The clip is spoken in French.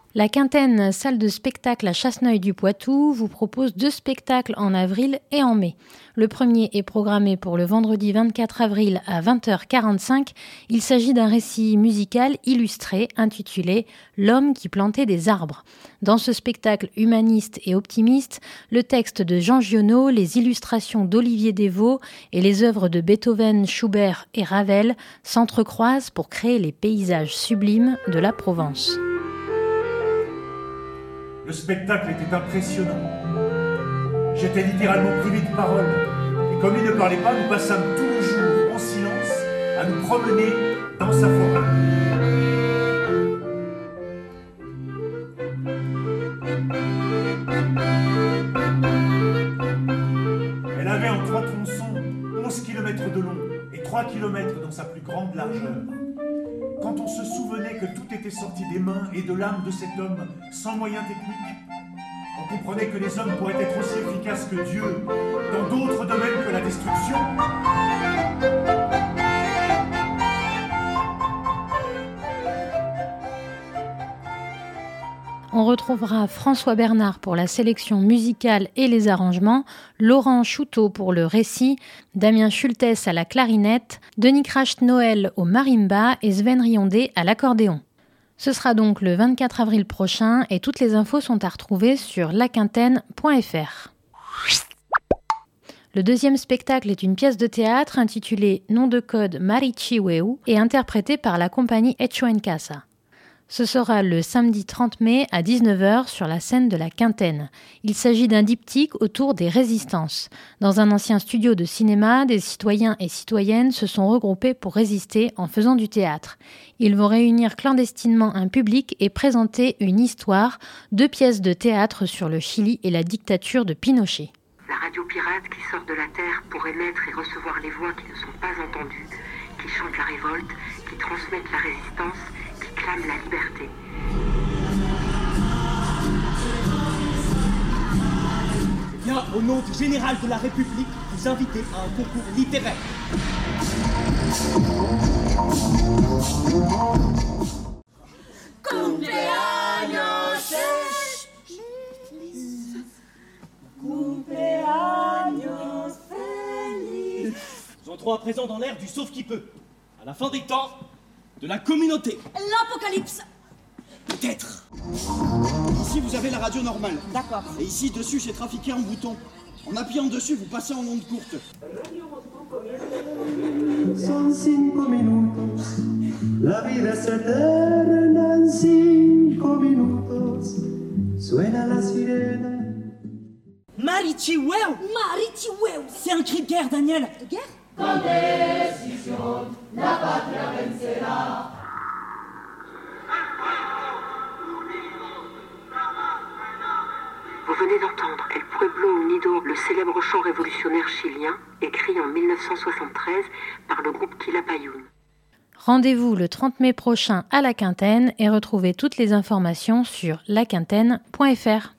La Quintaine, salle de spectacle à Chasseneuil-du-Poitou, vous propose 2 spectacles en avril et en mai. Le premier est programmé pour le vendredi 24 avril à 20h45. Il s'agit d'un récit musical illustré intitulé « L'homme qui plantait des arbres ». Dans ce spectacle humaniste et optimiste, le texte de Jean Giono, les illustrations d'Olivier Desvaux et les œuvres de Beethoven, Schubert et Ravel s'entrecroisent pour créer les paysages sublimes de la Provence. Le spectacle était impressionnant. J'étais littéralement privé de parole. Et comme il ne parlait pas, nous passâmes tout le jour en silence à nous promener dans sa forêt. Elle avait en 3 tronçons 11 km de long et 3 km dans sa plus grande largeur. Quand on se souvenait que tout était sorti des mains et de l'âme de cet homme sans moyens techniques, on comprenait que les hommes pourraient être aussi efficaces que Dieu dans d'autres domaines que la destruction. On retrouvera François Bernard pour la sélection musicale et les arrangements, Laurent Chouteau pour le récit, Damien Schultes à la clarinette, Denis Cracht-Noël au marimba et Sven Riondé à l'accordéon. Ce sera donc le 24 avril prochain et toutes les infos sont à retrouver sur laquintaine.fr. Le deuxième spectacle est une pièce de théâtre intitulée Nom de code Marichi Weu et interprétée par la compagnie Echo en Casa. Ce sera le samedi 30 mai à 19h sur la scène de la Quintaine. Il s'agit d'un diptyque autour des résistances. Dans un ancien studio de cinéma, des citoyens et citoyennes se sont regroupés pour résister en faisant du théâtre. Ils vont réunir clandestinement un public et présenter une histoire, 2 pièces de théâtre sur le Chili et la dictature de Pinochet. La radio pirate qui sort de la terre pour émettre et recevoir les voix qui ne sont pas entendues, qui chantent la révolte, qui transmettent la résistance, qui clament la liberté. Bien, au nom du général de la République, vous invitez à un concours littéraire. Nous entrons à présent dans l'ère du sauve qui peut. À la fin des temps, de la communauté. L'apocalypse. Peut-être. Ici, vous avez la radio normale. D'accord. Et ici, dessus, c'est trafiqué en bouton. En appuyant dessus, vous passez en onde courte. Son 5 minutos. La vida es eterna en 5 minutos. Suena la sirena. Marichi Weu. Marichi Weu. C'est un cri de guerre, Daniel. De guerre? Con decisión, la patria vencerá. Vous venez d'entendre El Pueblo Unido, le célèbre chant révolutionnaire chilien, écrit en 1973 par le groupe Quilapayún. Rendez-vous le 30 mai prochain à la Quintaine et retrouvez toutes les informations sur laquintaine.fr.